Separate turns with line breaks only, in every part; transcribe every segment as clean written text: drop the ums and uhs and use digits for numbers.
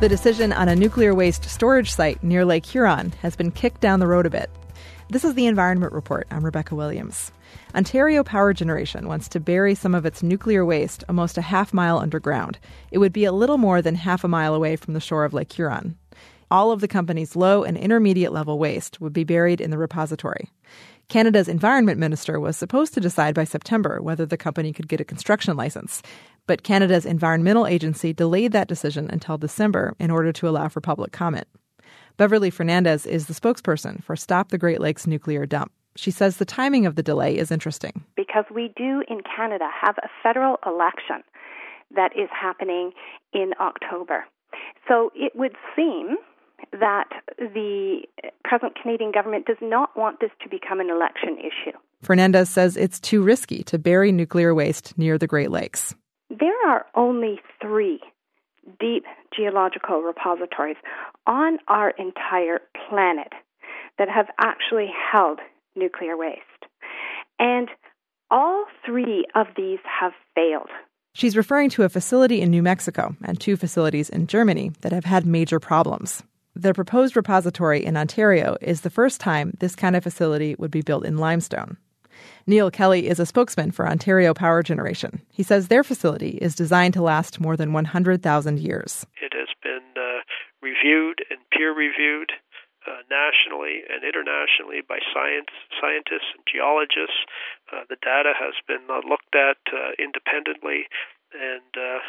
The decision on a nuclear waste storage site near Lake Huron has been kicked down the road a bit. This is the Environment Report. I'm Rebecca Williams. Ontario Power Generation wants to bury some of its nuclear waste almost a half-mile underground. It would be a little more than half a mile away from the shore of Lake Huron. All of the company's low and intermediate level waste would be buried in the repository. Canada's Environment Minister was supposed to decide by September whether the company could get a construction license. But Canada's Environmental Agency delayed that decision until December in order to allow for public comment. Beverly Fernandez is the spokesperson for Stop the Great Lakes Nuclear Dump. She says the timing of the delay is interesting.
Because we do in Canada have a federal election that is happening in October. So it would seem that the present Canadian government does not want this to become an election issue.
Fernandez says it's too risky to bury nuclear waste near the Great Lakes.
There are only 3 deep geological repositories on our entire planet that have actually held nuclear waste. And all 3 of these have failed.
She's referring to a facility in New Mexico and 2 facilities in Germany that have had major problems. The proposed repository in Ontario is the first time this kind of facility would be built in limestone. Neil Kelly is a spokesman for Ontario Power Generation. He says their facility is designed to last more than 100,000 years.
It has been reviewed and peer-reviewed nationally and internationally by scientists and geologists. The data has been looked at independently, and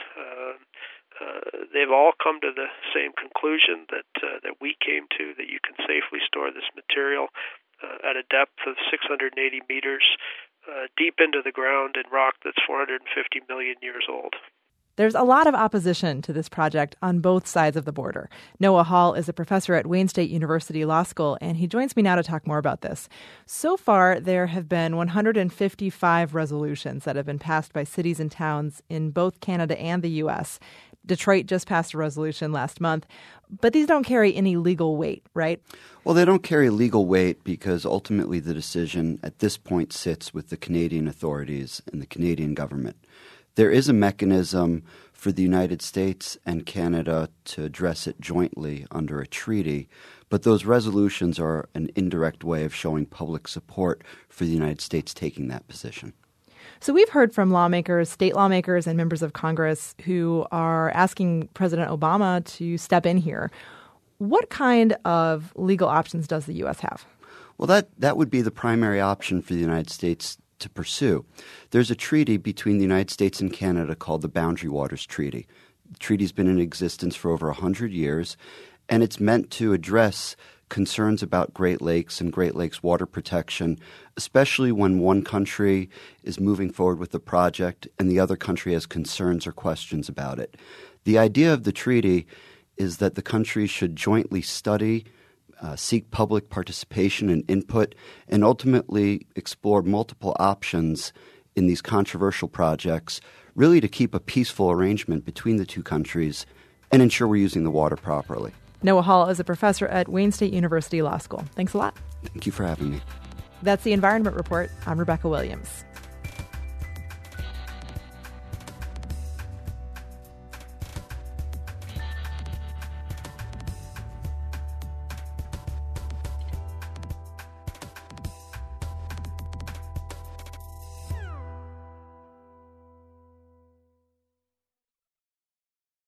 they've all come to the same conclusion that we came to, that you can safely store this material at a depth of 680 meters deep into the ground in rock that's 450 million years old.
There's a lot of opposition to this project on both sides of the border. Noah Hall is a professor at Wayne State University Law School, and he joins me now to talk more about this. So far, there have been 155 resolutions that have been passed by cities and towns in both Canada and the U.S. Detroit just passed a resolution last month, but these don't carry any legal weight, right?
Well, they don't carry legal weight because ultimately the decision at this point sits with the Canadian authorities and the Canadian government. There is a mechanism for the United States and Canada to address it jointly under a treaty, but those resolutions are an indirect way of showing public support for the United States taking that position.
So we've heard from lawmakers, state lawmakers, and members of Congress who are asking President Obama to step in here. What kind of legal options does the U.S. have?
Well, that would be the primary option for the United States to pursue. There's a treaty between the United States and Canada called the Boundary Waters Treaty. The treaty's been in existence for over 100 years, and it's meant to address concerns about Great Lakes and Great Lakes water protection, especially when one country is moving forward with the project and the other country has concerns or questions about it. The idea of the treaty is that the countries should jointly study, seek public participation and input, and ultimately explore multiple options in these controversial projects, really to keep a peaceful arrangement between the 2 countries and ensure we're using the water properly.
Noah Hall is a professor at Wayne State University Law School. Thanks a lot.
Thank you for having me.
That's the Environment Report. I'm Rebecca Williams.